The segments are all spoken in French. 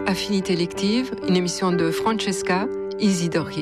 Affinité lective, une émission de Francesca Isidori.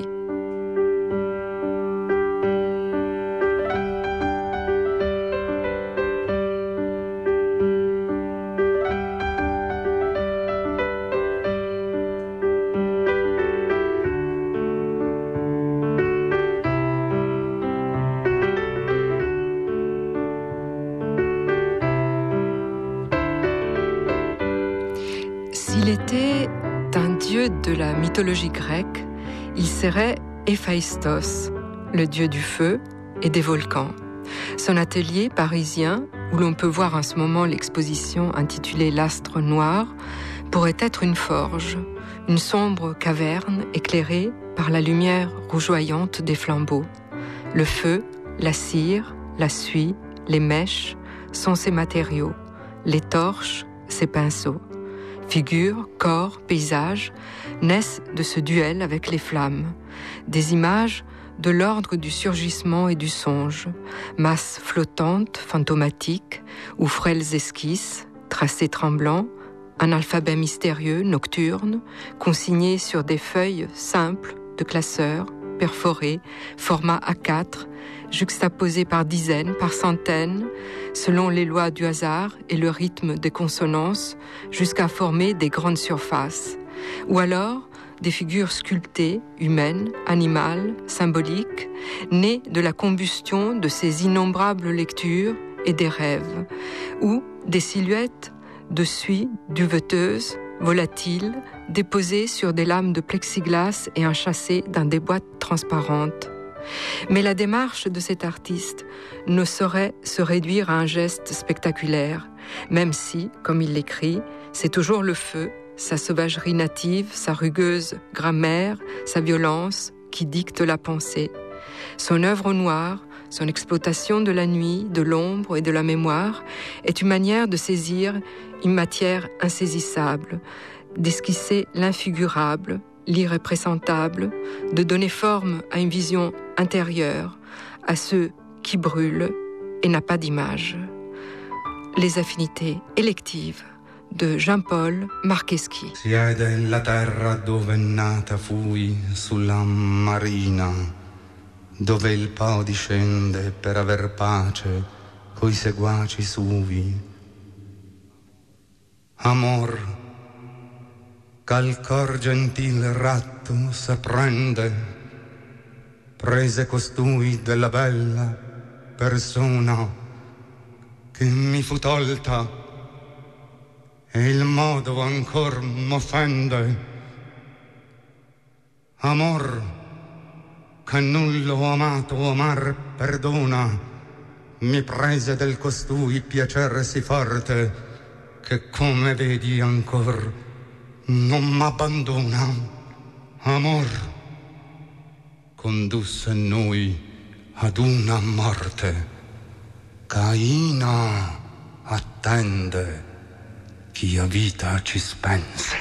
S'il était un dieu de la mythologie grecque, il serait Héphaïstos, le dieu du feu et des volcans. Son atelier parisien, où l'on peut voir en ce moment l'exposition intitulée L'Astre Noir, pourrait être une forge, une sombre caverne éclairée par la lumière rougeoyante des flambeaux. Le feu, la cire, la suie, les mèches sont ses matériaux, les torches, ses pinceaux. Figures, corps, paysages naissent de ce duel avec les flammes. Des images de l'ordre du surgissement et du songe, masses flottantes, fantomatiques, ou frêles esquisses, tracés tremblants, un alphabet mystérieux, nocturne, consigné sur des feuilles simples de classeurs, perforées, format A4, juxtaposés par dizaines, par centaines, selon les lois du hasard et le rythme des consonances, jusqu'à former des grandes surfaces. Ou alors, des figures sculptées, humaines, animales, symboliques, nées de la combustion de ces innombrables lectures et des rêves, ou des silhouettes de suie duveteuses, volatiles, déposées sur des lames de plexiglas et enchâssées dans des boîtes transparentes. Mais la démarche de cet artiste ne saurait se réduire à un geste spectaculaire, même si, comme il l'écrit, c'est toujours le feu, sa sauvagerie native, sa rugueuse grammaire, sa violence qui dictent la pensée. Son œuvre au noir, son exploitation de la nuit, de l'ombre et de la mémoire est une manière de saisir une matière insaisissable, d'esquisser l'infigurable, l'irréprésentable, de donner forme à une vision intérieure, à ce qui brûle et n'a pas d'image. Les affinités électives de Jean-Paul Marcheschi. Siede la terra dove nata fui sulla marina, dove il Po discende per aver pace coi seguaci suvi. Amor, ch'al cor gentil ratto s'apprende, prese costui della bella persona che mi fu tolta e il modo ancor m'offende. Amor, che nullo amato amar perdona, mi prese del costui piacere sì forte che come vedi ancor non m'abbandona. Amor condusse noi ad una morte. Caina attende chi a vita ci spense.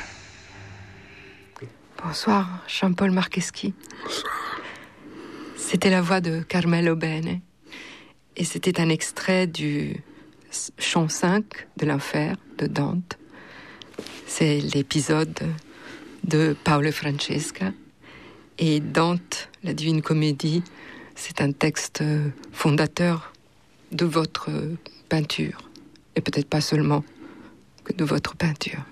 Bonsoir, Jean-Paul Marcheschi. Bonsoir. C'était la voix de Carmelo Bene. Et c'était un extrait du chant 5 de l'enfer de Dante. C'est l'épisode de Paolo Francesca. Et Dante, la Divine Comédie, c'est un texte fondateur de votre peinture. Et peut-être pas seulement que de votre peinture.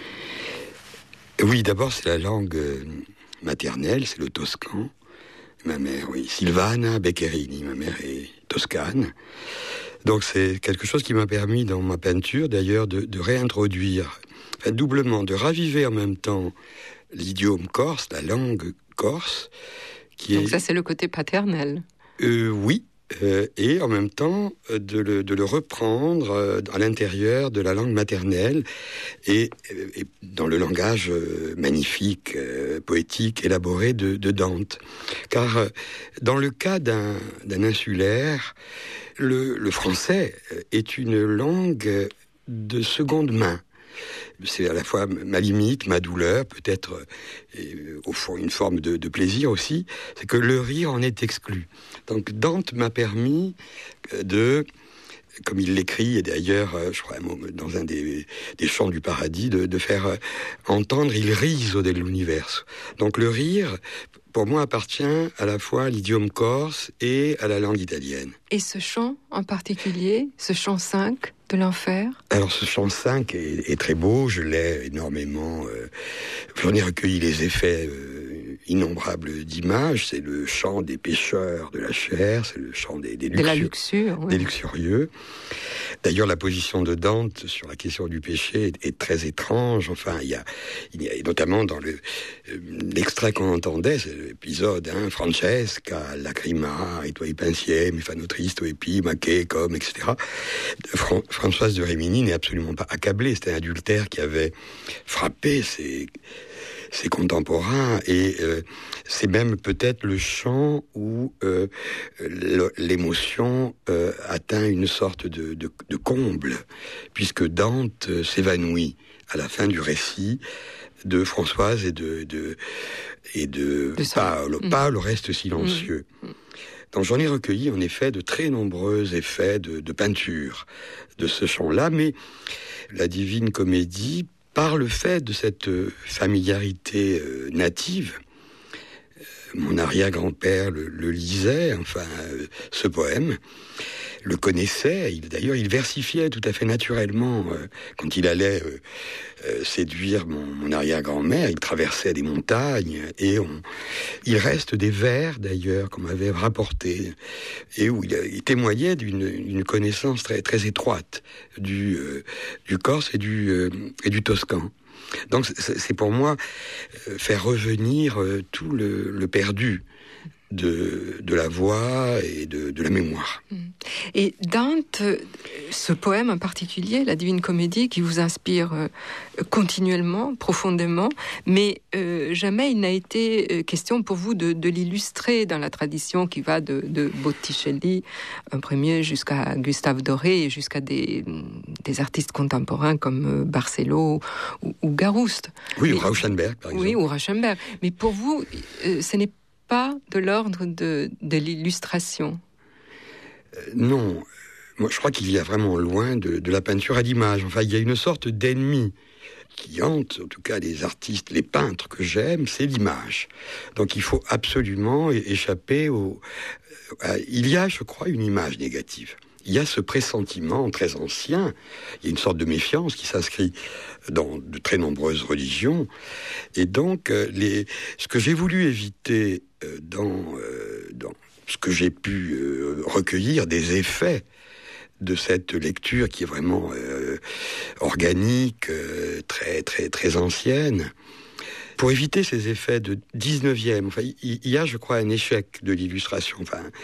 Oui, d'abord, c'est la langue maternelle, c'est le toscan. Ma mère, oui, Silvana Beccherini, ma mère est toscane. Donc c'est quelque chose qui m'a permis, dans ma peinture, d'ailleurs, de réintroduire, doublement, de raviver en même temps l'idiome corse, la langue corse. Donc ça, c'est le côté paternel. Oui. Et en même temps de le reprendre à l'intérieur de la langue maternelle et dans le langage magnifique, poétique, élaboré de Dante. Car dans le cas d'un insulaire, le français est une langue de seconde main. C'est à la fois ma limite, ma douleur, peut-être au fond une forme de plaisir aussi, c'est que le rire en est exclu. Donc Dante m'a permis de comme il l'écrit, et d'ailleurs, je crois, dans un des chants du paradis, de faire entendre, il rise de l'univers. Donc le rire, pour moi, appartient à la fois à l'idiome corse et à la langue italienne. Et ce chant en particulier, ce chant 5 de l'enfer? Alors ce chant 5 est très beau, je l'ai énormément... j'en ai recueilli les effets innombrables d'images. C'est le chant des pêcheurs de la chair, c'est le chant des luxurieux. D'ailleurs, la position de Dante sur la question du péché est très étrange. Enfin, il y a notamment dans l'extrait qu'on entendait, c'est l'épisode, Francesca, lacrima, et toi pensier, mi fanno tristo e pi, maché, comme, etc. Françoise de Rimini n'est absolument pas accablée. C'était un adultère qui avait frappé ses contemporains, et c'est même peut-être le chant où l'émotion atteint une sorte de comble, puisque Dante s'évanouit à la fin du récit de Françoise et de Paolo. Paolo reste silencieux. Donc j'en ai recueilli en effet de très nombreux effets de peinture de ce chant-là, mais la Divine Comédie, par le fait de cette familiarité native, mon arrière-grand-père le lisait, ce poème, le connaissait. D'ailleurs, il versifiait tout à fait naturellement quand il allait séduire mon arrière-grand-mère. Il traversait des montagnes, et il reste des vers, d'ailleurs, qu'on m'avait rapportés, et où il témoignait d'une connaissance très, très étroite du corse et du toscan. Donc c'est pour moi faire revenir tout le perdu de la voix et de la mémoire. Et Dante, ce poème en particulier, la Divine Comédie, qui vous inspire continuellement, profondément, mais jamais il n'a été question pour vous de l'illustrer dans la tradition qui va de Botticelli, un premier, jusqu'à Gustave Doré, et jusqu'à des artistes contemporains comme Barcelo ou Garouste. Oui, ou Rauschenberg, par exemple. Oui, ou Rauschenberg. Mais pour vous, ce n'est pas de l'ordre de l'illustration? Non. Moi, je crois qu'il y a vraiment loin de la peinture à l'image. Enfin, il y a une sorte d'ennemi qui hante, en tout cas les artistes, les peintres que j'aime, c'est l'image. Donc il faut absolument échapper il y a, je crois, une image négative. Il y a ce pressentiment très ancien, il y a une sorte de méfiance qui s'inscrit dans de très nombreuses religions. Et donc, ce que j'ai voulu éviter dans ce que j'ai pu recueillir des effets de cette lecture qui est vraiment organique, très, très, très ancienne, pour éviter ces effets de 19e. Enfin, il y a, je crois, un échec de l'illustration,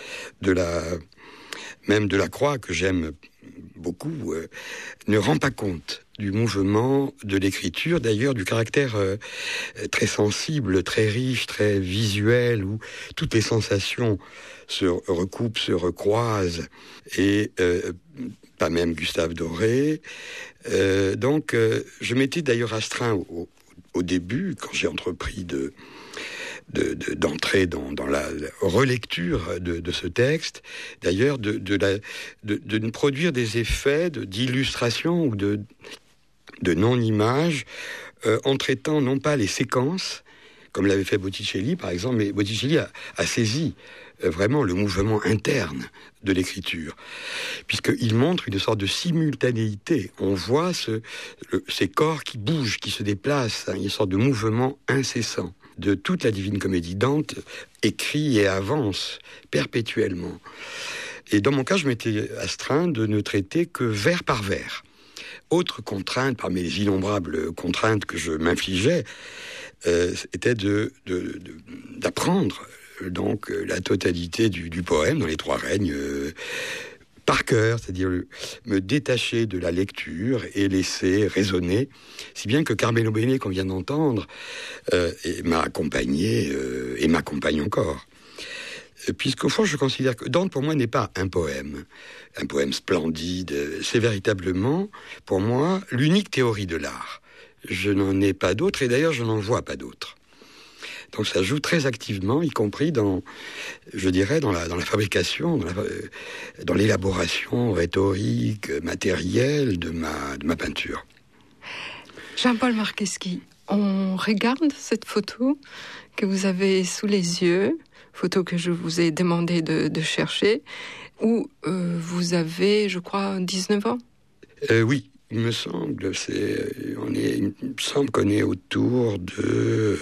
même de la croix, que j'aime beaucoup, ne rend pas compte du mouvement de l'écriture, d'ailleurs du caractère très sensible, très riche, très visuel, où toutes les sensations se recoupent, se recroisent, et pas même Gustave Doré. Donc, je m'étais d'ailleurs astreint au début, quand j'ai entrepris d'entrer dans la relecture de ce texte, d'ailleurs de produire des effets d'illustration ou de non-image, en traitant non pas les séquences, comme l'avait fait Botticelli par exemple, mais Botticelli a saisi vraiment le mouvement interne de l'écriture, puisqu'il montre une sorte de simultanéité. On voit ces corps qui bougent, qui se déplacent, une sorte de mouvement incessant de toute la Divine Comédie. Dante écrit et avance perpétuellement. Et dans mon cas, je m'étais astreint de ne traiter que vers par vers. Autre contrainte, parmi les innombrables contraintes que je m'infligeais, était d'apprendre donc la totalité du poème dans les trois règnes par cœur, c'est-à-dire me détacher de la lecture et laisser résonner, si bien que Carmelo Bene, qu'on vient d'entendre, m'a accompagné et m'accompagne encore. Puisqu'au fond, je considère que Dante, pour moi, n'est pas un poème splendide. C'est véritablement, pour moi, l'unique théorie de l'art. Je n'en ai pas d'autre, et d'ailleurs, je n'en vois pas d'autre. Donc ça joue très activement, y compris dans la fabrication, dans l'élaboration rhétorique, matérielle de ma peinture. Jean-Paul Marcheschi, on regarde cette photo que vous avez sous les yeux, photo que je vous ai demandé de chercher, où vous avez, je crois, 19 ans. Oui, il me semble qu'on est autour de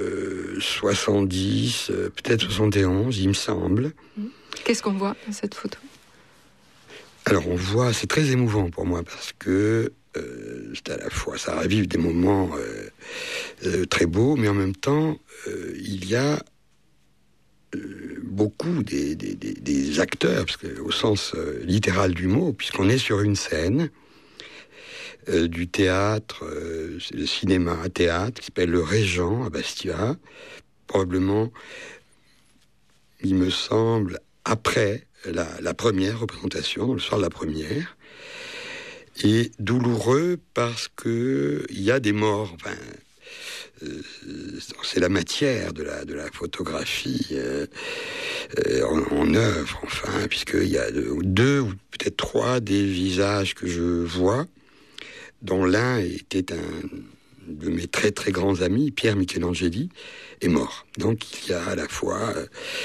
70, peut-être 71, il me semble. Qu'est-ce qu'on voit dans cette photo ? Alors on voit, c'est très émouvant pour moi parce que c'est à la fois, ça ravive des moments très beaux, mais en même temps, il y a beaucoup des acteurs, parce que, au sens littéral du mot, puisqu'on est sur une scène du théâtre, c'est le cinéma-théâtre qui s'appelle le Régent à Bastia, probablement, il me semble, après la première représentation, le soir de la première, et douloureux parce que il y a des morts. Enfin, c'est la matière de la photographie en œuvre, enfin, puisqu'il y a deux ou peut-être trois des visages que je vois, dont l'un était un de mes très très grands amis, Pierre Michelangeli, est mort. Donc il y a à la fois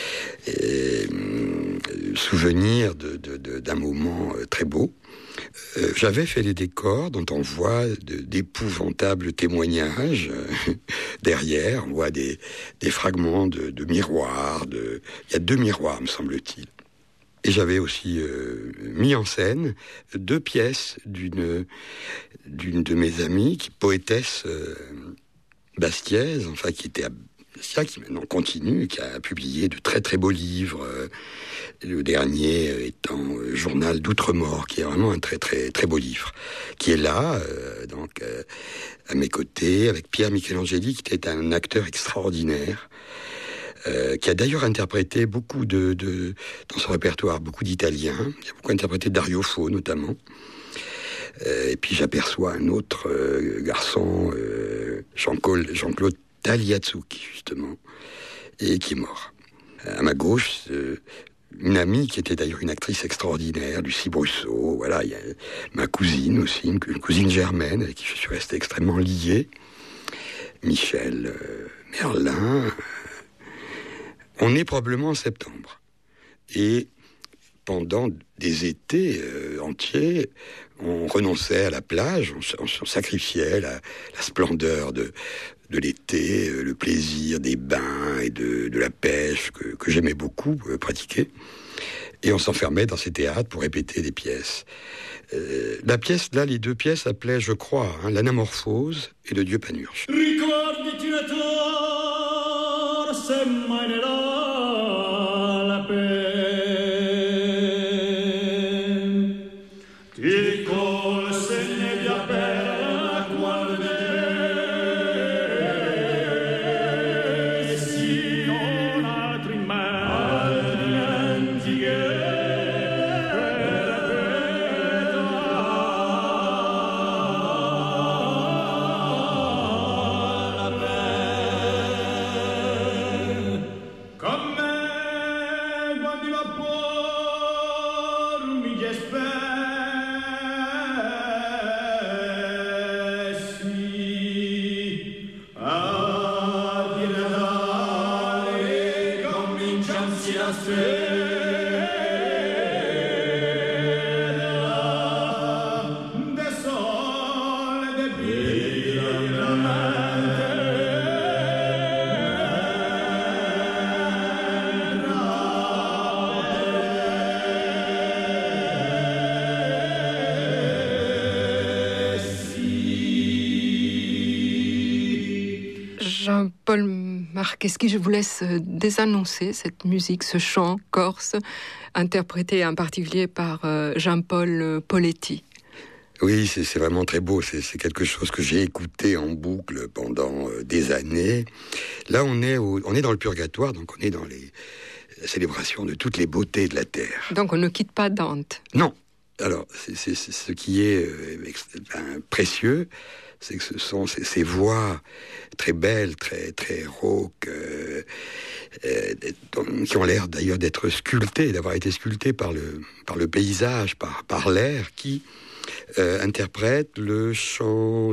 souvenir d'un moment très beau. J'avais fait les décors dont on voit d'épouvantables témoignages derrière. On voit des fragments de miroirs. Il y a 2 miroirs, me semble-t-il. Et j'avais aussi mis en scène 2 pièces d'une de mes amies, poétesse bastiaise, enfin qui était à Bastia, qui maintenant continue, qui a publié de très très beaux livres. Le dernier étant Journal d'Outre-mort, qui est vraiment un très très très beau livre, qui est là, à mes côtés, avec Pierre Michelangeli, qui était un acteur extraordinaire, qui a d'ailleurs interprété beaucoup dans son répertoire, beaucoup d'Italiens. Il a beaucoup interprété Dario Fo, notamment. Et puis j'aperçois un autre garçon, Jean-Claude Tagliazzouchi, justement, et qui est mort. À ma gauche, une amie qui était d'ailleurs une actrice extraordinaire, Lucie Brusseau. Voilà, il y a ma cousine aussi, une cousine germaine avec qui je suis resté extrêmement lié, Michel Merlin. On est probablement en septembre. Et pendant des étés entiers, on renonçait à la plage, on sacrifiait la splendeur de l'été, le plaisir des bains et de la pêche que j'aimais beaucoup pratiquer. Et on s'enfermait dans ces théâtres pour répéter des pièces. Les 2 pièces s'appelaient, je crois, l'Anamorphose et le Dieu Panurge. Jean-Paul Marcheschi, je vous laisse désannoncer cette musique, ce chant corse, interprété en particulier par Jean-Paul Poletti. Oui, c'est vraiment très beau. C'est quelque chose que j'ai écouté en boucle pendant des années. Là, on est dans le purgatoire, donc on est dans la célébration de toutes les beautés de la terre. Donc on ne quitte pas Dante. Non. Alors, c'est ce qui est précieux, c'est que ce sont ces voix très belles, très, très rauques, qui ont l'air d'ailleurs d'être sculptées, d'avoir été sculptées par le paysage, par l'air, qui interprète le chant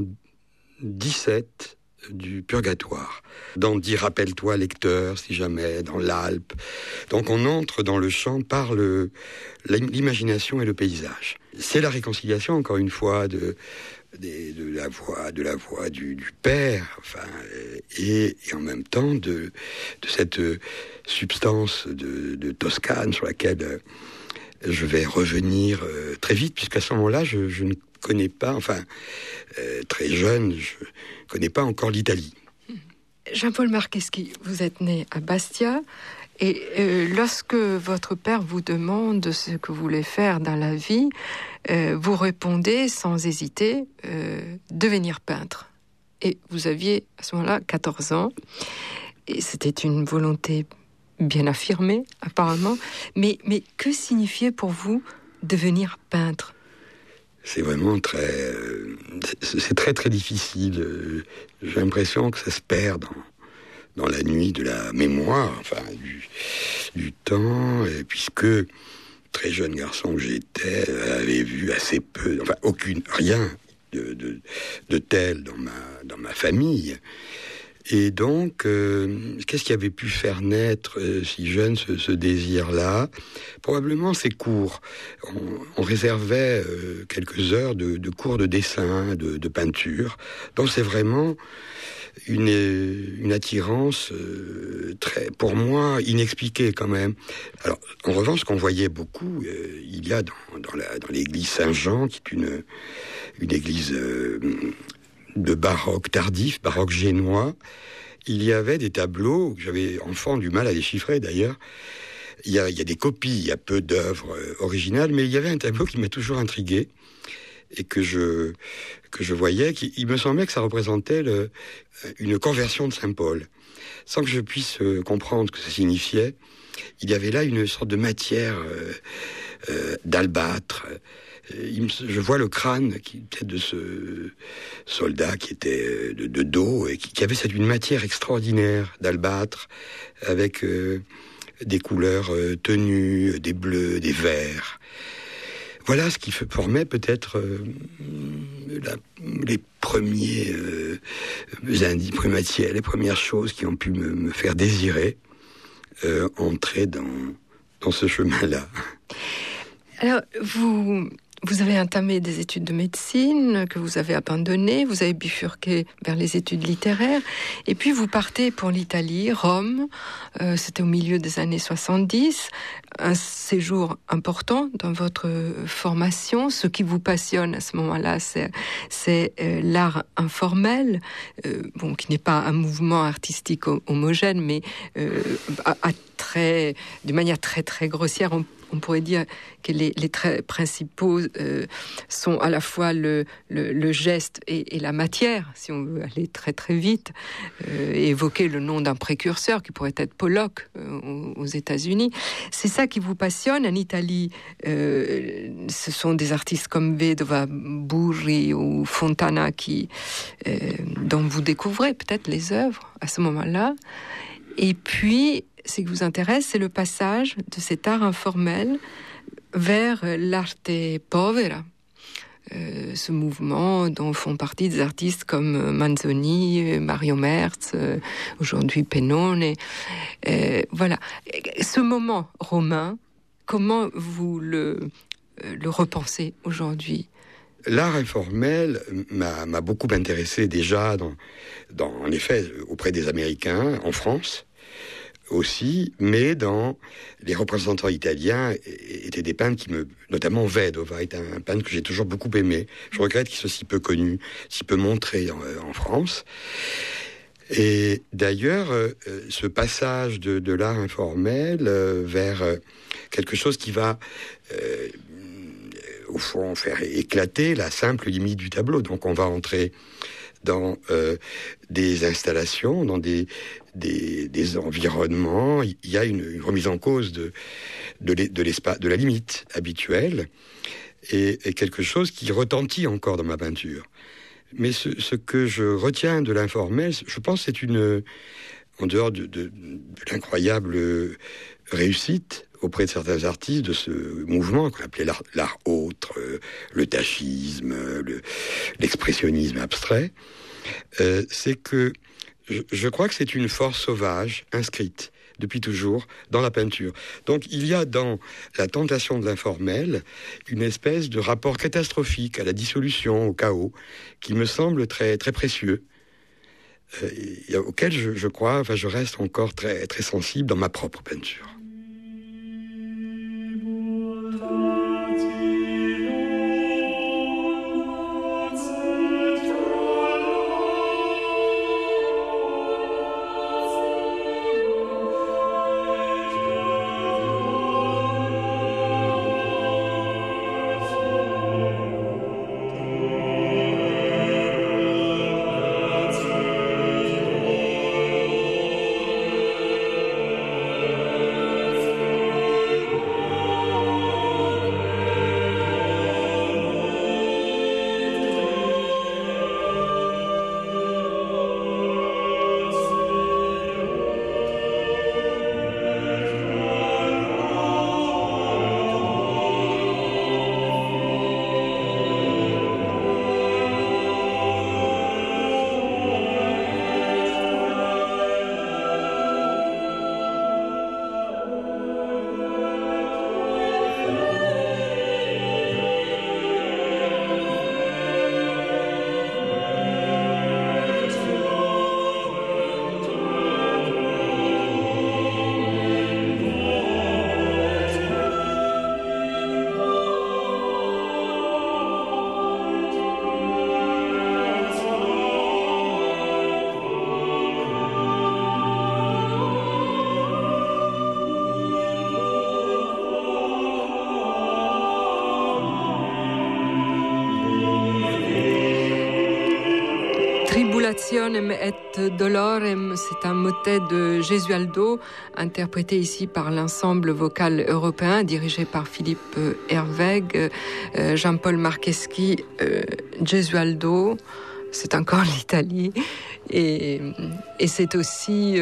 17 du Purgatoire. Dans Dis rappelle-toi lecteur, si jamais, dans l'Alpe. Donc on entre dans le chant par l'imagination et le paysage. C'est la réconciliation, encore une fois, de la voix du père, enfin, et en même temps de cette substance de Toscane sur laquelle je vais revenir très vite, puisqu'à ce moment-là, je ne connais pas, enfin, très jeune, je ne connais pas encore l'Italie. Jean-Paul Marcheschi, vous êtes né à Bastia, et lorsque votre père vous demande ce que vous voulez faire dans la vie, vous répondez sans hésiter, devenir peintre. Et vous aviez à ce moment-là 14 ans, et c'était une volonté bien affirmée, apparemment. Mais que signifiait pour vous devenir peintre ? C'est vraiment c'est très très difficile. J'ai l'impression que ça se perd dans la nuit de la mémoire, enfin du temps, et puisque très jeune garçon que j'étais, avait vu assez peu, enfin rien de tel dans ma famille. Et donc, qu'est-ce qui avait pu faire naître si jeune ce désir-là ? Probablement ces cours. On réservait quelques heures de cours de dessin, de peinture. Donc c'est vraiment une attirance très, pour moi, inexpliquée quand même. Alors, en revanche, ce qu'on voyait beaucoup, il y a dans l'église Saint-Jean, qui est une église de baroque tardif, baroque génois, il y avait des tableaux que j'avais, enfant, du mal à déchiffrer d'ailleurs. Il y a des copies, il y a peu d'œuvres originales, mais il y avait un tableau qui m'a toujours intrigué et que je voyais, il me semblait que ça représentait une conversion de Saint-Paul. Sans que je puisse comprendre ce que ça signifiait, il y avait là une sorte de matière d'albâtre. Je vois le crâne peut-être de ce soldat qui était de dos et qui avait une matière extraordinaire d'albâtre avec des couleurs tenues, des bleus, des verts. Voilà ce qui formait peut-être les premiers indices, les premières choses qui ont pu me faire désirer entrer dans ce chemin-là. Alors, vous avez entamé des études de médecine que vous avez abandonnées, vous avez bifurqué vers les études littéraires, et puis vous partez pour l'Italie, Rome, c'était au milieu des années 70, un séjour important dans votre formation. Ce qui vous passionne à ce moment-là, c'est l'art informel, qui n'est pas un mouvement artistique homogène, mais de manière très très grossière, on pourrait dire que les traits principaux sont à la fois le geste et la matière, si on veut aller très très vite, et évoquer le nom d'un précurseur qui pourrait être Pollock aux États-Unis. C'est ça qui vous passionne. En Italie, ce sont des artistes comme Vedova, Burri ou Fontana dont vous découvrez peut-être les œuvres à ce moment-là. Et puis, ce qui vous intéresse, c'est le passage de cet art informel vers l'arte povera, ce mouvement dont font partie des artistes comme Manzoni, Mario Merz, aujourd'hui Pennone. Voilà. Ce moment romain, comment vous le repensez aujourd'hui ? L'art informel m'a beaucoup intéressé déjà, en effet, auprès des Américains, en France aussi, mais dans les représentants italiens étaient des peintres notamment Vedova est un peintre que j'ai toujours beaucoup aimé. Je regrette qu'il soit si peu connu, si peu montré en France. Et d'ailleurs, ce passage de l'art informel vers quelque chose qui va au fond faire éclater la simple limite du tableau. Donc on va entrer dans des installations, dans des environnements. Il y a une remise en cause de l'espace, de la limite habituelle, et quelque chose qui retentit encore dans ma peinture. Mais ce que je retiens de l'informel, je pense que c'est en dehors de l'incroyable réussite auprès de certains artistes de ce mouvement qu'on appelait l'art autre, le tachisme, l'expressionnisme abstrait, c'est que je crois que c'est une force sauvage inscrite depuis toujours dans la peinture. Donc il y a dans la tentation de l'informel une espèce de rapport catastrophique à la dissolution, au chaos, qui me semble très, très précieux, auquel je crois, je reste encore très, très sensible dans ma propre peinture. Tribulationem et dolorem, c'est un motet de Gesualdo, interprété ici par l'ensemble vocal européen, dirigé par Philippe Herweg, Jean-Paul Marcheschi, Gesualdo, c'est encore l'Italie, et c'est aussi,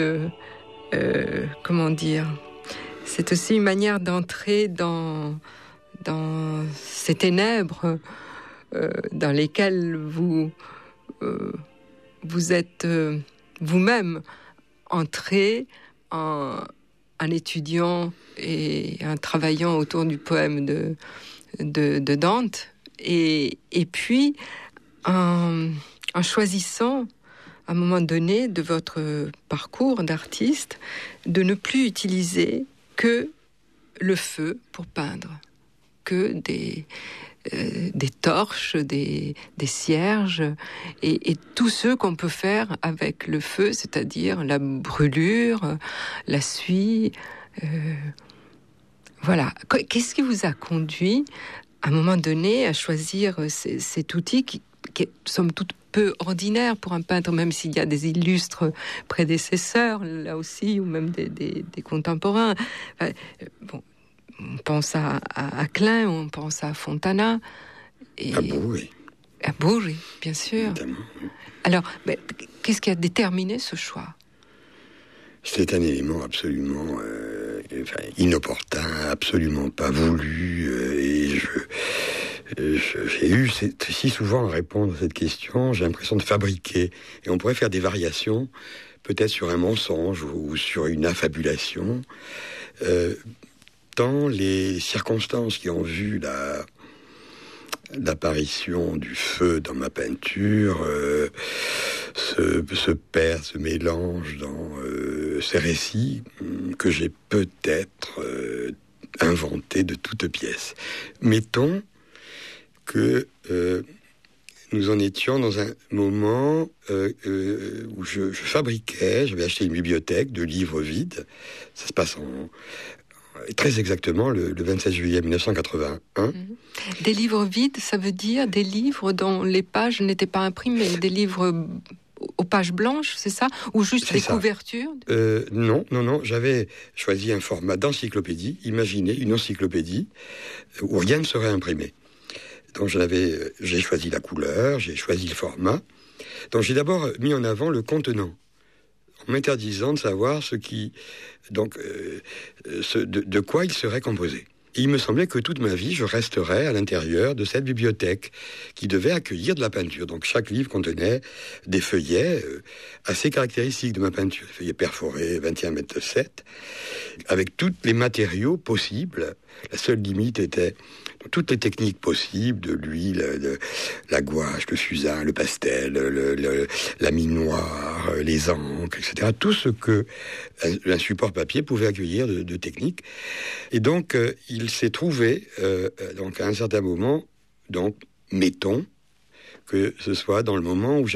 comment dire, c'est aussi une manière d'entrer dans ces ténèbres dans lesquelles vous êtes vous-même entré en étudiant et en travaillant autour du poème de Dante, et puis en choisissant à un moment donné de votre parcours d'artiste de ne plus utiliser que le feu pour peindre, que des torches, des cierges et tout ce qu'on peut faire avec le feu, c'est-à-dire la brûlure, la suie. Voilà. Qu'est-ce qui vous a conduit à un moment donné à choisir cet outil qui est somme toute peu ordinaire pour un peintre, même s'il y a des illustres prédécesseurs là aussi, ou même des contemporains. Bon. On pense à Klein, on pense à Fontana. À Bourri. À Bourri, bien sûr. Évidemment, oui. Alors, qu'est-ce qui a déterminé ce choix ? C'est un élément absolument inopportun, absolument pas voulu. Et j'ai eu si souvent à répondre à cette question, j'ai l'impression de fabriquer. Et on pourrait faire des variations, peut-être sur un mensonge ou sur une affabulation. Tant les circonstances qui ont vu l'apparition du feu dans ma peinture se perd, se mélange dans ces récits que j'ai peut-être inventés de toutes pièces. Mettons que nous en étions dans un moment où je fabriquais, j'avais acheté une bibliothèque de livres vides. Ça se passe très exactement le 27 juillet 1981. Des livres vides, ça veut dire des livres dont les pages n'étaient pas imprimées, des livres aux pages blanches, c'est ça ? Ou juste c'est des ça. couvertures ? Non, j'avais choisi un format d'encyclopédie, imaginez une encyclopédie où rien ne serait imprimé. Donc j'ai choisi la couleur, j'ai choisi le format. Donc j'ai d'abord mis en avant le contenant, en m'interdisant de savoir de quoi il serait composé. Et il me semblait que toute ma vie, je resterais à l'intérieur de cette bibliothèque qui devait accueillir de la peinture. Donc chaque livre contenait des feuillets assez caractéristiques de ma peinture. Des feuillets perforés, 21 mètres de 7, avec tous les matériaux possibles. La seule limite était toutes les techniques possibles, de l'huile, la gouache, le fusain, le pastel, la mine noire, les encres, etc. Tout ce que un support papier pouvait accueillir de techniques. Et donc, il s'est trouvé, donc à un certain moment, donc, mettons, que ce soit dans le moment où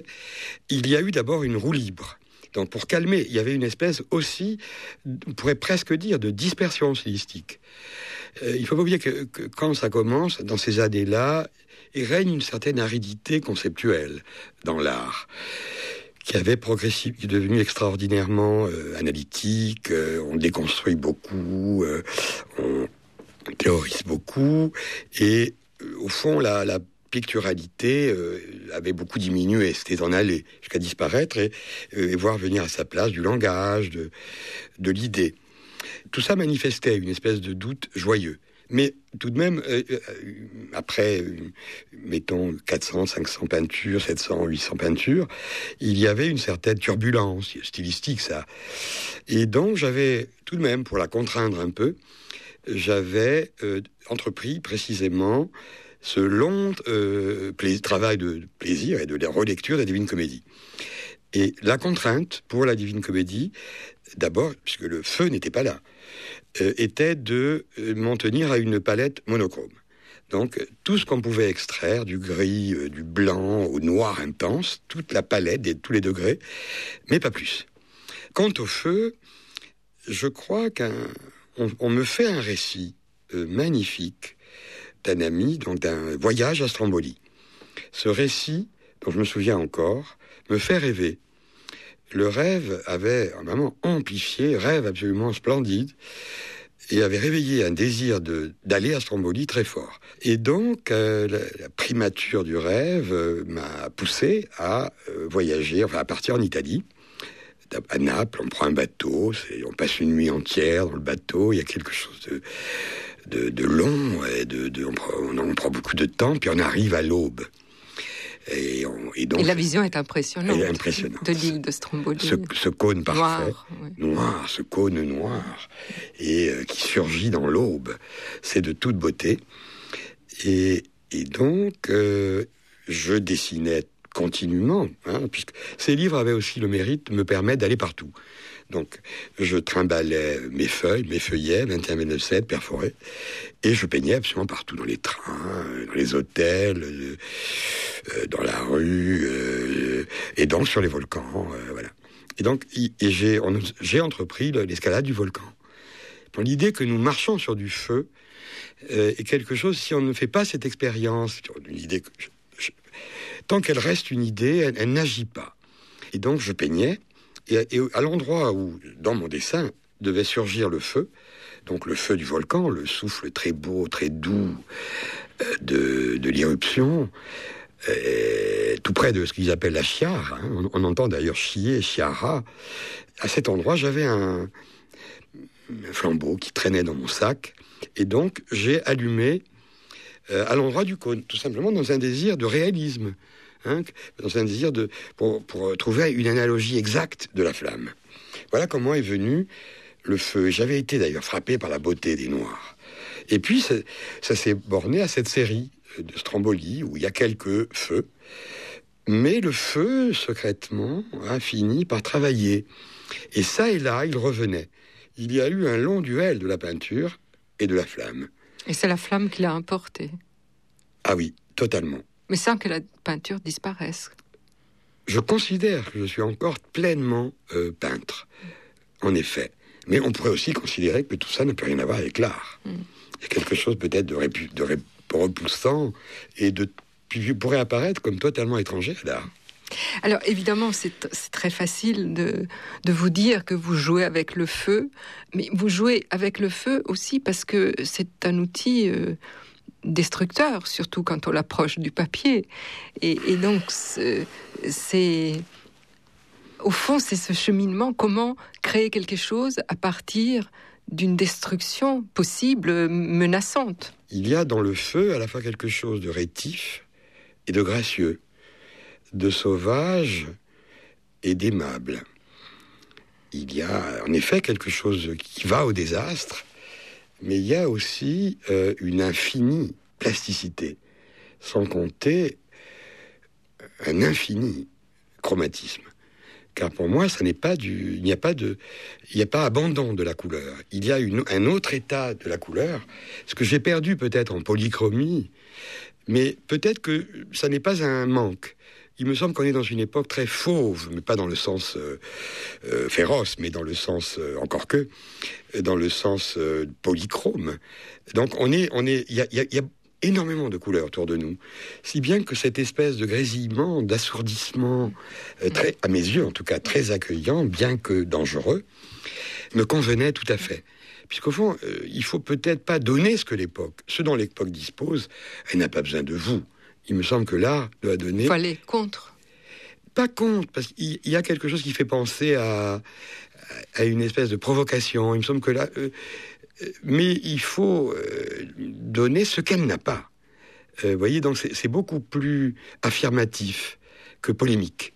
il y a eu d'abord une roue libre. Donc, pour calmer, il y avait une espèce aussi, on pourrait presque dire, de dispersion stylistique. Il ne faut pas oublier que quand ça commence, dans ces années-là, il règne une certaine aridité conceptuelle dans l'art, qui est devenu extraordinairement analytique, on déconstruit beaucoup, on théorise beaucoup, et au fond, la picturalité avait beaucoup diminué, c'était en aller jusqu'à disparaître et voir venir à sa place du langage, de l'idée. Tout ça manifestait une espèce de doute joyeux. Mais tout de même, après, mettons, 400, 500 peintures, 700, 800 peintures, il y avait une certaine turbulence stylistique, ça. Et donc, j'avais, tout de même, pour la contraindre un peu, j'avais entrepris précisément ce long travail de plaisir et de relecture des Divines Comédies. Et la contrainte pour la Divine Comédie, d'abord, puisque le feu n'était pas là, était de m'en tenir à une palette monochrome. Donc, tout ce qu'on pouvait extraire, du gris, du blanc au noir intense, toute la palette, tous les degrés, mais pas plus. Quant au feu, je crois qu'on me fait un récit magnifique d'un ami, donc d'un voyage à Stromboli. Ce récit, dont je me souviens encore, me fait rêver. Le rêve avait vraiment amplifié, rêve absolument splendide, et avait réveillé un désir d'aller à Stromboli très fort. Et donc, la primature du rêve m'a poussé à voyager, enfin à partir en Italie. À Naples, on prend un bateau, on passe une nuit entière dans le bateau, il y a quelque chose de long, on prend beaucoup de temps, puis on arrive à l'aube. Et donc, la vision est impressionnante. Elle est impressionnante. De l'île de Stromboli. Ce cône parfait, noir, ce cône noir, et qui surgit dans l'aube. C'est de toute beauté. Et donc, je dessinais continuellement, puisque ces livres avaient aussi le mérite de me permettre d'aller partout. Donc, je trimballais mes feuillets, 21 mètres de 7 perforés, et je peignais absolument partout, dans les trains, dans les hôtels, dans la rue, et donc sur les volcans, voilà. Et donc, j'ai entrepris l'escalade du volcan. Pour l'idée que nous marchons sur du feu est quelque chose, si on ne fait pas cette expérience, une idée tant qu'elle reste une idée, elle n'agit pas. Et donc, je peignais. Et à l'endroit où, dans mon dessin, devait surgir le feu, donc le feu du volcan, le souffle très beau, très doux de l'irruption, tout près de ce qu'ils appellent la chiare, on entend d'ailleurs chier, chiara, à cet endroit, j'avais un flambeau qui traînait dans mon sac, et donc j'ai allumé à l'endroit du cône, tout simplement dans un désir de réalisme. Dans un désir pour trouver une analogie exacte de la flamme. Voilà comment est venu le feu. J'avais été d'ailleurs frappé par la beauté des Noirs. Et puis, ça s'est borné à cette série de Stromboli, où il y a quelques feux. Mais le feu, secrètement, a fini par travailler. Et ça et là, il revenait. Il y a eu un long duel de la peinture et de la flamme. Et c'est la flamme qui l'a emporté. Ah oui, totalement. Mais sans que la peinture disparaisse. Je considère que je suis encore pleinement peintre, en effet. Mais on pourrait aussi considérer que tout ça n'a plus rien à voir avec l'art. Il y a quelque chose peut-être de repoussant et qui pourrait apparaître comme totalement étranger à l'art. Alors évidemment, c'est très facile de vous dire que vous jouez avec le feu, mais vous jouez avec le feu aussi parce que c'est un outil destructeur, surtout quand on l'approche du papier. Et donc, au fond, c'est ce cheminement, comment créer quelque chose à partir d'une destruction possible, menaçante. Il y a dans le feu à la fois quelque chose de rétif et de gracieux, de sauvage et d'aimable. Il y a en effet quelque chose qui va au désastre, mais il y a aussi une infinie plasticité, sans compter un infini chromatisme. Car pour moi, il n'y a pas abandon de la couleur. Il y a un autre état de la couleur, ce que j'ai perdu peut-être en polychromie, mais peut-être que ça n'est pas un manque. Il me semble qu'on est dans une époque très fauve, mais pas dans le sens féroce, mais dans le sens dans le sens polychrome. Donc il y a énormément de couleurs autour de nous, si bien que cette espèce de grésillement, d'assourdissement, très, à mes yeux en tout cas, très accueillant, bien que dangereux, me convenait tout à fait. Puisqu'au fond, il faut peut-être pas donner ce dont l'époque dispose, elle n'a pas besoin de vous. Il me semble que l'art doit donner... Il faut aller contre. Pas contre, parce qu'il y a quelque chose qui fait penser à une espèce de provocation. Il me semble que là... mais il faut donner ce qu'elle n'a pas. Vous voyez, donc c'est beaucoup plus affirmatif que polémique.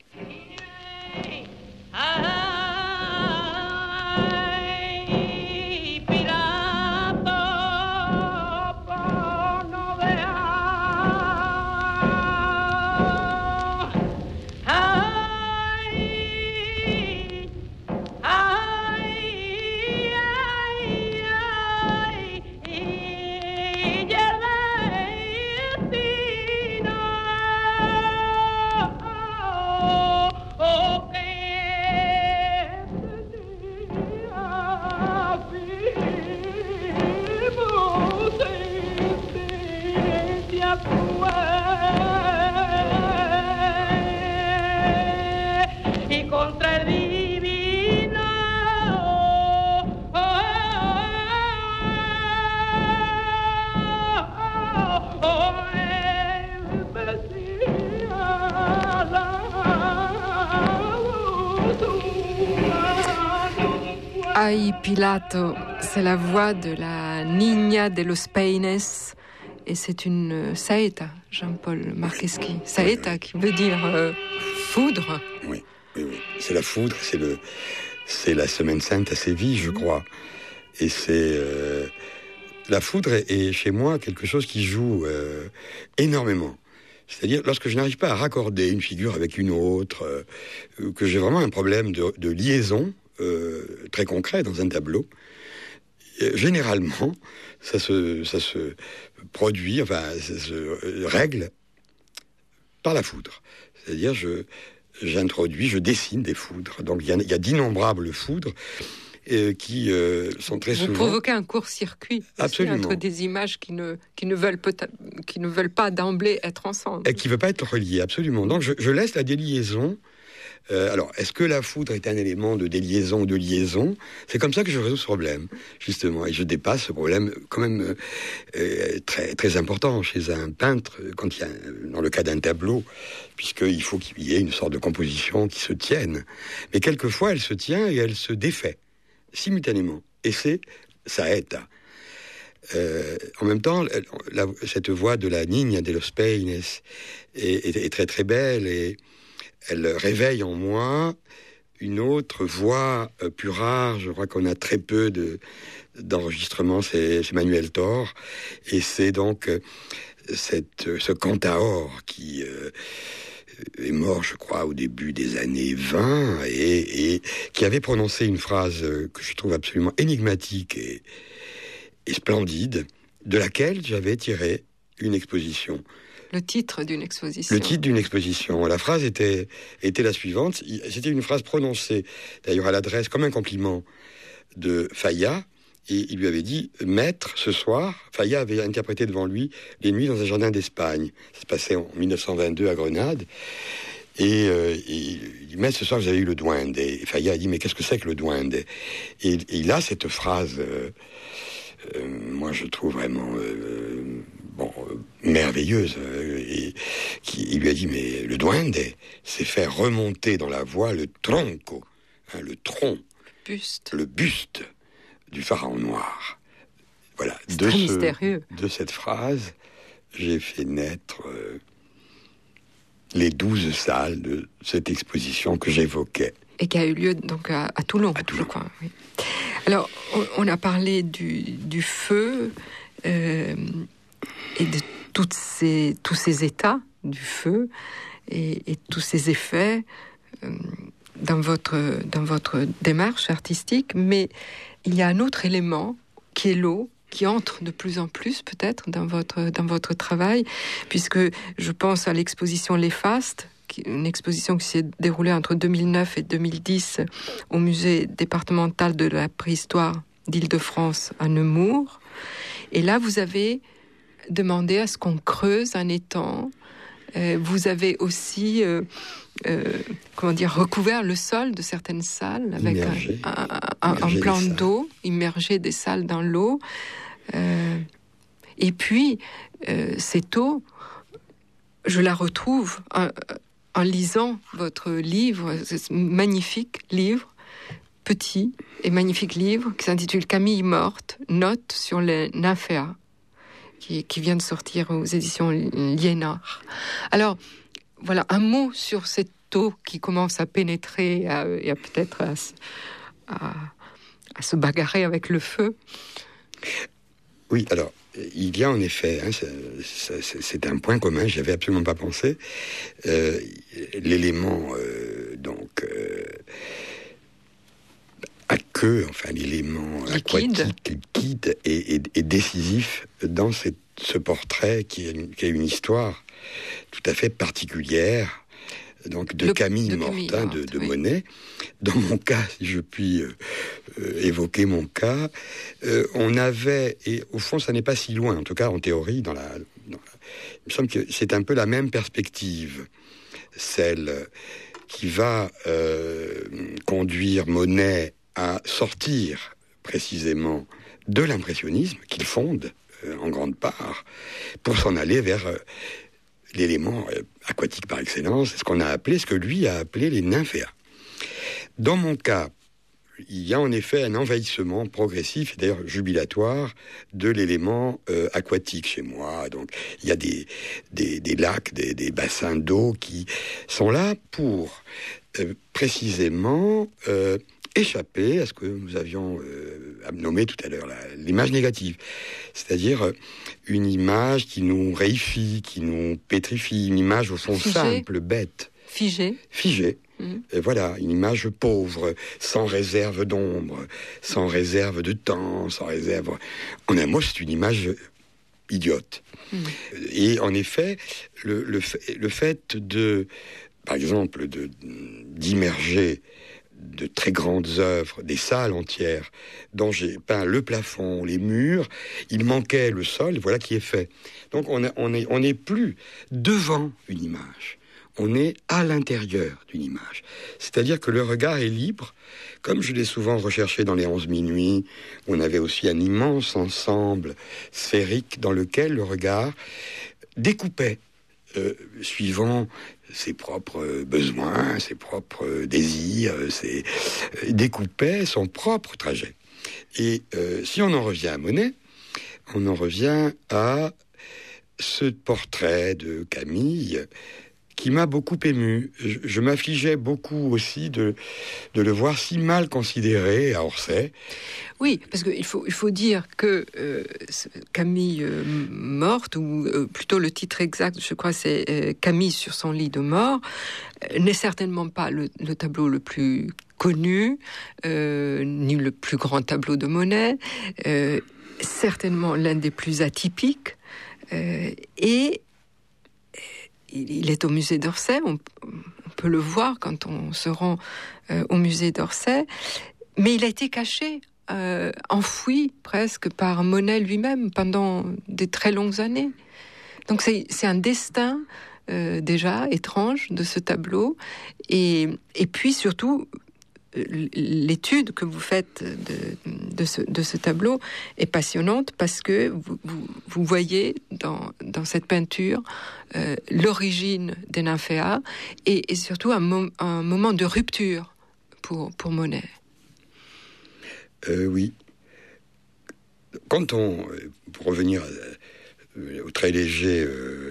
Ay Pilato, c'est la voix de la Niña de los Peines, et c'est une saeta, Jean-Paul Marqueschi. Saeta qui veut dire foudre. Oui, c'est la foudre, c'est la Semaine Sainte à Séville, je crois. Et c'est... la foudre est chez moi quelque chose qui joue énormément. C'est-à-dire, lorsque je n'arrive pas à raccorder une figure avec une autre, que j'ai vraiment un problème de liaison, très concret dans un tableau, généralement ça se produit, enfin ça se règle par la foudre. C'est-à-dire je dessine des foudres. Donc il y a d'innombrables foudres qui sont très souvent... Vous provoquez un court-circuit entre des images qui ne veulent pas d'emblée être ensemble. Et qui ne veulent pas être reliées, absolument. Donc je laisse la déliaison. Alors, est-ce que la foudre est un élément de déliaison ou de liaison ? C'est comme ça que je résous ce problème, justement. Et je dépasse ce problème quand même très, très important chez un peintre, dans le cas d'un tableau, puisqu'il faut qu'il y ait une sorte de composition qui se tienne. Mais quelquefois, elle se tient et elle se défait, simultanément. Et c'est saeta. En même temps, cette voix de la Niña de los Peines est très, très belle et elle réveille en moi une autre voix plus rare. Je crois qu'on a très peu d'enregistrements, c'est Manuel Thor. Et c'est donc ce cantaor qui est mort, je crois, au début des années 20 et qui avait prononcé une phrase que je trouve absolument énigmatique et splendide, de laquelle j'avais tiré une exposition. Le titre d'une exposition. Le titre d'une exposition. La phrase était la suivante. C'était une phrase prononcée, d'ailleurs à l'adresse, comme un compliment de Falla. Et il lui avait dit « Maître, ce soir », Falla avait interprété devant lui « Les nuits dans un jardin d'Espagne ». Ça se passait en 1922 à Grenade. Et il dit « Maître, ce soir, vous avez eu le duende ». Et Falla a dit « Mais qu'est-ce que c'est que le duende ?» Et il a cette phrase moi je trouve vraiment merveilleuse, et il lui a dit, mais le duende, c'est faire remonter dans la voix le tronco, le tronc, le buste du pharaon noir. Voilà, très mystérieux. De cette phrase, j'ai fait naître les 12 salles de cette exposition que j'évoquais. Et qui a eu lieu donc à Toulon, je crois. Oui. Alors, on a parlé du feu et de tous ces états du feu et tous ces effets dans votre démarche artistique. Mais il y a un autre élément qui est l'eau, qui entre de plus en plus peut-être dans votre travail, puisque je pense à l'exposition Les Fastes, une exposition qui s'est déroulée entre 2009 et 2010 au musée départemental de la préhistoire d'Île-de-France à Nemours. Et là, vous avez demandé à ce qu'on creuse un étang. Vous avez aussi recouvert le sol de certaines salles avec un plan d'eau, immergé des salles dans l'eau. Et puis, cette eau, je la retrouve en lisant votre livre, ce magnifique livre, petit et magnifique livre, qui s'intitule Camille morte, notes sur les nymphéas, qui vient de sortir aux éditions Liénard. Alors, voilà, un mot sur cette eau qui commence à pénétrer et à peut-être à se bagarrer avec le feu. Oui, alors, il y a en effet, c'est un point commun, j'y avais absolument pas pensé, l'élément, aqueux, enfin l'élément aquatique, liquide, est décisif dans ce portrait qui a une histoire tout à fait particulière, donc de Camille Mortin, de oui. Monet. Dans mon cas, si je puis évoquer mon cas, on avait, et au fond ça n'est pas si loin, en tout cas en théorie, il me semble que c'est un peu la même perspective, celle qui va conduire Monet à sortir précisément de l'impressionnisme qu'il fonde en grande part, pour s'en aller vers l'élément aquatique par excellence, ce que lui a appelé les nymphéas. Dans mon cas, il y a en effet un envahissement progressif, et d'ailleurs jubilatoire, de l'élément aquatique chez moi. Donc il y a des lacs, des bassins d'eau qui sont là pour précisément échapper à ce que nous avions nommé tout à l'heure l'image négative, c'est-à-dire une image qui nous réifie, qui nous pétrifie, une image au fond simple, bête, figée. Voilà, une image pauvre, sans réserve d'ombre, sans réserve de temps, sans réserve. En un mot, c'est une image idiote. Et en effet, le fait de, par exemple, d'immerger de très grandes œuvres, des salles entières, dont j'ai peint le plafond, les murs, il manquait le sol, voilà qui est fait. Donc on n'est plus devant une image, on est à l'intérieur d'une image. C'est-à-dire que le regard est libre, comme je l'ai souvent recherché dans les 11 minuit, où on avait aussi un immense ensemble sphérique dans lequel le regard découpait, suivant ses propres besoins, ses propres désirs, découpait son propre trajet. Et si on en revient à Monet, on en revient à ce portrait de Camille qui m'a beaucoup ému. Je m'affligeais beaucoup aussi de le voir si mal considéré à Orsay. Oui, parce qu'il faut dire que Camille morte, ou plutôt le titre exact, je crois, c'est Camille sur son lit de mort, n'est certainement pas le tableau le plus connu, ni le plus grand tableau de Monet, certainement l'un des plus atypiques, et il est au musée d'Orsay, on peut le voir quand on se rend au musée d'Orsay, mais il a été caché, enfoui presque par Monet lui-même pendant des très longues années. Donc c'est un destin déjà étrange de ce tableau, et puis surtout l'étude que vous faites de ce tableau est passionnante parce que vous voyez dans cette peinture l'origine des nymphéas et surtout un moment de rupture pour Monet. Oui. Pour revenir au très léger,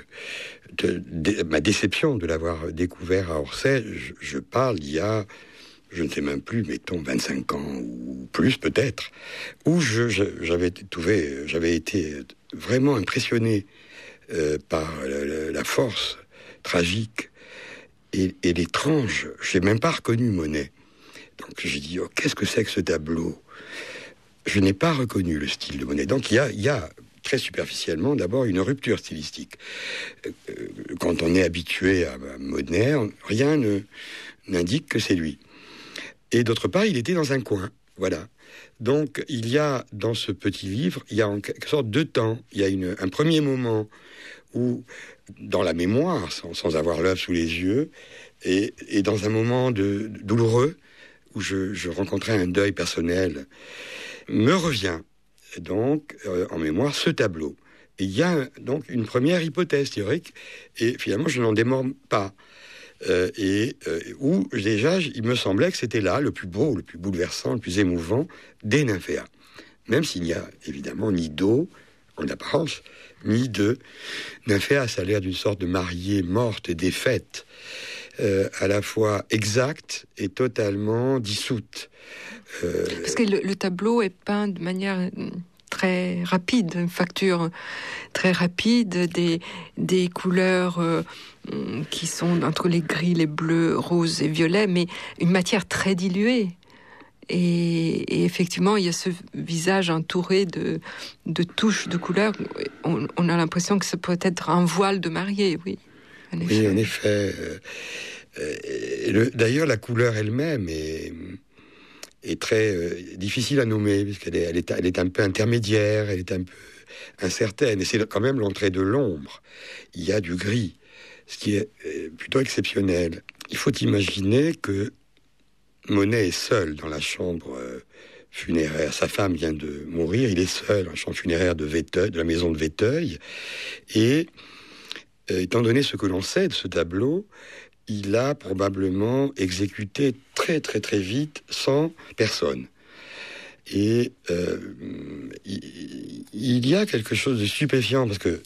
ma déception de l'avoir découvert à Orsay, je parle il y a, je ne sais même plus, mettons 25 ans ou plus peut-être, où j'avais été vraiment impressionné par la force tragique et l'étrange. Je n'ai même pas reconnu Monet. Donc j'ai dit, oh, qu'est-ce que c'est que ce tableau ? Je n'ai pas reconnu le style de Monet. Donc il y a très superficiellement d'abord une rupture stylistique. Quand on est habitué à Monet, rien n'indique que c'est lui. Et d'autre part, il était dans un coin. Voilà. Donc il y a dans ce petit livre, il y a en quelque sorte deux temps. Il y a un premier moment où, dans la mémoire, sans avoir l'œuvre sous les yeux, et dans un moment douloureux, où je rencontrais un deuil personnel, me revient donc en mémoire ce tableau. Et il y a donc une première hypothèse théorique, et finalement je n'en démords pas. Où déjà il me semblait que c'était là le plus beau, le plus bouleversant, le plus émouvant des nymphéas. Même s'il n'y a évidemment ni d'eau en apparence, ni de nymphéas. Ça a l'air d'une sorte de mariée morte et défaite, à la fois exacte et totalement dissoute. Parce que le tableau est peint de manière très rapide, une facture très rapide, des couleurs qui sont entre les gris, les bleus, roses et violets, mais une matière très diluée. Et effectivement, il y a ce visage entouré de touches de couleurs. On a l'impression que ça peut être un voile de mariée, oui. En effet. Oui, en effet. D'ailleurs, la couleur elle-même est très difficile à nommer, puisqu'elle est un peu intermédiaire, elle est un peu incertaine. Et c'est quand même l'entrée de l'ombre. Il y a du gris, ce qui est plutôt exceptionnel. Il faut imaginer que Monet est seul dans la chambre funéraire. Sa femme vient de mourir, il est seul dans la chambre funéraire de la maison de Véteuil. Et étant donné ce que l'on sait de ce tableau, il a probablement exécuté très très très vite 100 personnes. Et il y a quelque chose de stupéfiant, parce que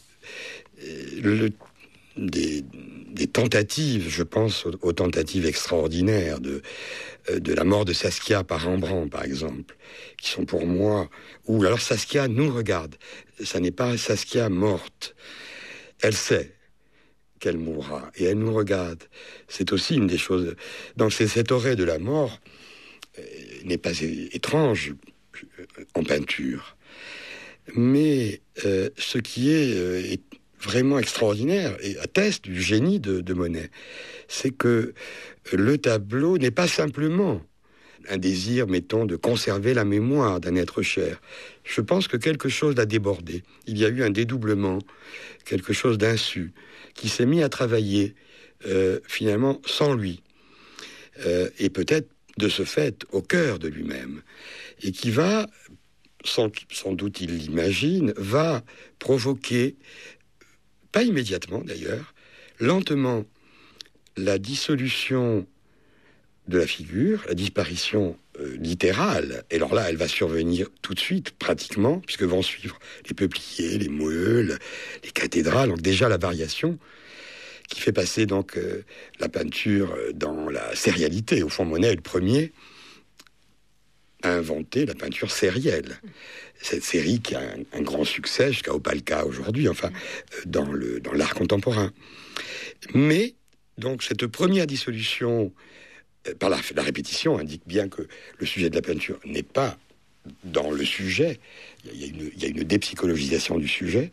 des tentatives, je pense aux tentatives extraordinaires de la mort de Saskia par Rembrandt, par exemple, qui sont pour moi... Ou alors Saskia nous regarde. Ça n'est pas Saskia morte. Elle sait qu'elle mourra, et elle nous regarde. C'est aussi une des choses... Donc cet auret de la mort n'est pas étrange en peinture. Mais ce qui est vraiment extraordinaire et atteste du génie de Monet, c'est que le tableau n'est pas simplement un désir, mettons, de conserver la mémoire d'un être cher. Je pense que quelque chose l'a débordé. Il y a eu un dédoublement, quelque chose d'insu, qui s'est mis à travailler finalement sans lui, et peut-être de ce fait au cœur de lui-même, et qui va, sans doute il l'imagine, va provoquer, pas immédiatement d'ailleurs, lentement, la dissolution de la figure, la disparition littérale. Et alors là, elle va survenir tout de suite, pratiquement, puisque vont suivre les peupliers, les meules, les cathédrales. Donc déjà la variation qui fait passer donc la peinture dans la sérialité. Au fond, Monet est le premier à inventer la peinture sérielle. Cette série qui a un grand succès jusqu'à Opalka aujourd'hui, enfin, dans l'art contemporain. Mais, donc, cette première dissolution, par la répétition, indique bien que le sujet de la peinture n'est pas dans le sujet. Il y a une dépsychologisation du sujet,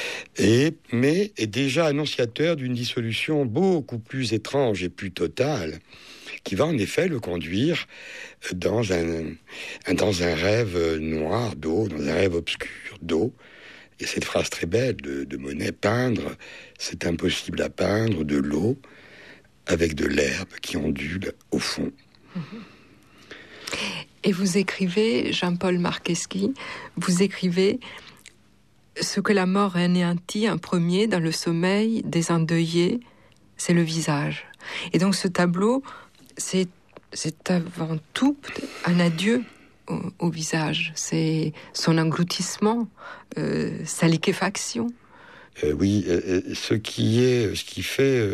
mais est déjà annonciateur d'une dissolution beaucoup plus étrange et plus totale, qui va en effet le conduire dans un rêve noir d'eau, dans un rêve obscur d'eau. Et cette phrase très belle de Monet, peindre, c'est impossible à peindre de l'eau avec de l'herbe qui ondule au fond. Et vous écrivez, Jean-Paul Marcheschi, vous écrivez ce que la mort anéantit en premier dans le sommeil des endeuillés, c'est le visage. Et donc ce tableau, c'est avant tout un adieu au visage. C'est son engloutissement, sa liquéfaction. Oui, ce qui fait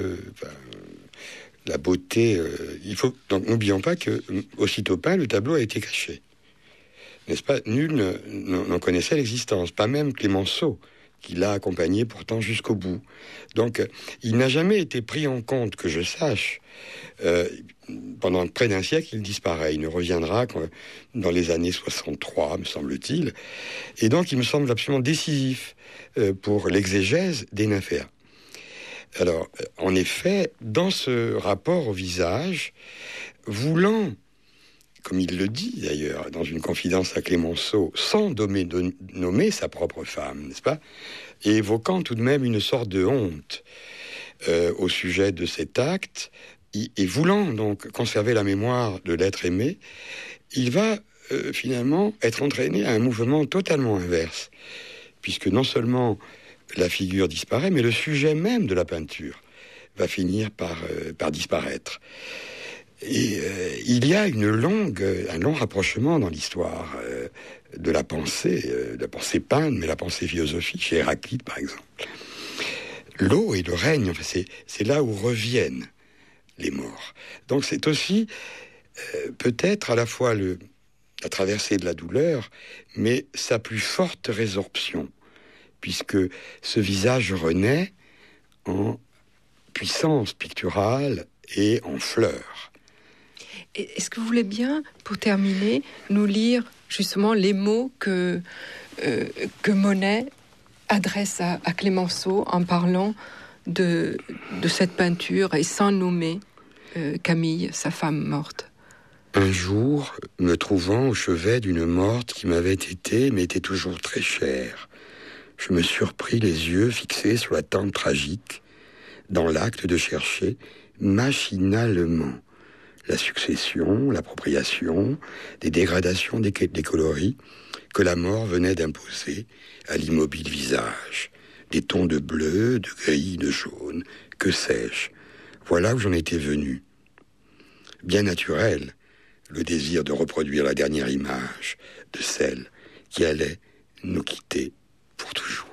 la beauté. Il faut donc n'oublions pas que aussitôt peint, le tableau a été caché. N'est-ce pas? Nul n'en connaissait l'existence, pas même Clémenceau, qui l'a accompagné pourtant jusqu'au bout. Donc, il n'a jamais été pris en compte, que je sache. Pendant près d'un siècle, il disparaît. Il ne reviendra que dans les années 63, me semble-t-il. Et donc, il me semble absolument décisif pour l'exégèse des nymphéas. Alors, en effet, dans ce rapport au visage, voulant, comme il le dit d'ailleurs dans une confidence à Clémenceau, sans nommer sa propre femme, n'est-ce pas, et évoquant tout de même une sorte de honte au sujet de cet acte, et voulant donc conserver la mémoire de l'être aimé, il va finalement être entraîné à un mouvement totalement inverse, puisque non seulement la figure disparaît, mais le sujet même de la peinture va finir par disparaître. Et il y a un long rapprochement dans l'histoire de la pensée peinte, mais la pensée philosophique, chez Héraclite par exemple. L'eau et le règne, enfin, c'est là où reviennent les morts. Donc c'est aussi peut-être à la fois la traversée de la douleur, mais sa plus forte résorption, puisque ce visage renaît en puissance picturale et en fleurs. Est-ce que vous voulez bien, pour terminer, nous lire justement les mots que Monet adresse à Clémenceau en parlant de cette peinture et sans nommer Camille, sa femme morte? Un jour, me trouvant au chevet d'une morte qui m'avait été, mais était toujours très chère, je me surpris les yeux fixés sur la tente tragique, dans l'acte de chercher machinalement la succession, l'appropriation, des dégradations des coloris que la mort venait d'imposer à l'immobile visage. Des tons de bleu, de gris, de jaune, que sais-je. Voilà où j'en étais venu. Bien naturel, le désir de reproduire la dernière image de celle qui allait nous quitter pour toujours.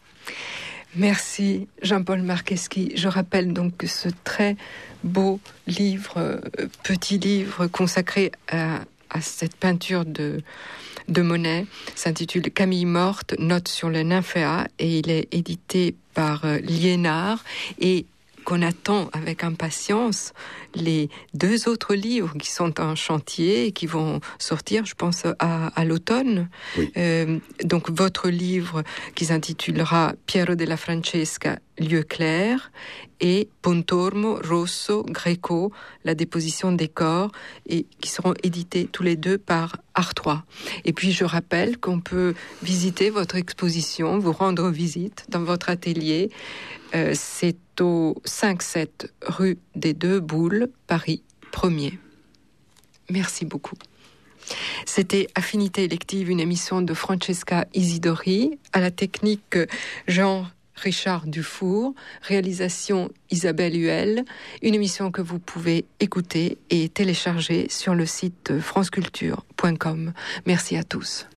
Merci Jean-Paul Marcheschi. Je rappelle donc que ce très beau livre, petit livre consacré à cette peinture de Monet, s'intitule Camille morte, note sur le nymphéa, et il est édité par Liénard, et qu'on attend avec impatience les 2 autres livres qui sont en chantier et qui vont sortir, je pense, à l'automne. Oui. Donc votre livre qui s'intitulera Piero della Francesca, Lieu clair, et Pontormo, Rosso, Greco, la déposition des corps, et qui seront édités tous les 2 par Artois. Et puis je rappelle qu'on peut visiter votre exposition, vous rendre visite dans votre atelier. C'est au 5-7 rue des Deux Boules, Paris 1er. Merci beaucoup. C'était Affinité élective, une émission de Francesca Isidori, à la technique Jean-Richard Dufour, réalisation Isabelle Huel, une émission que vous pouvez écouter et télécharger sur le site franceculture.com. Merci à tous.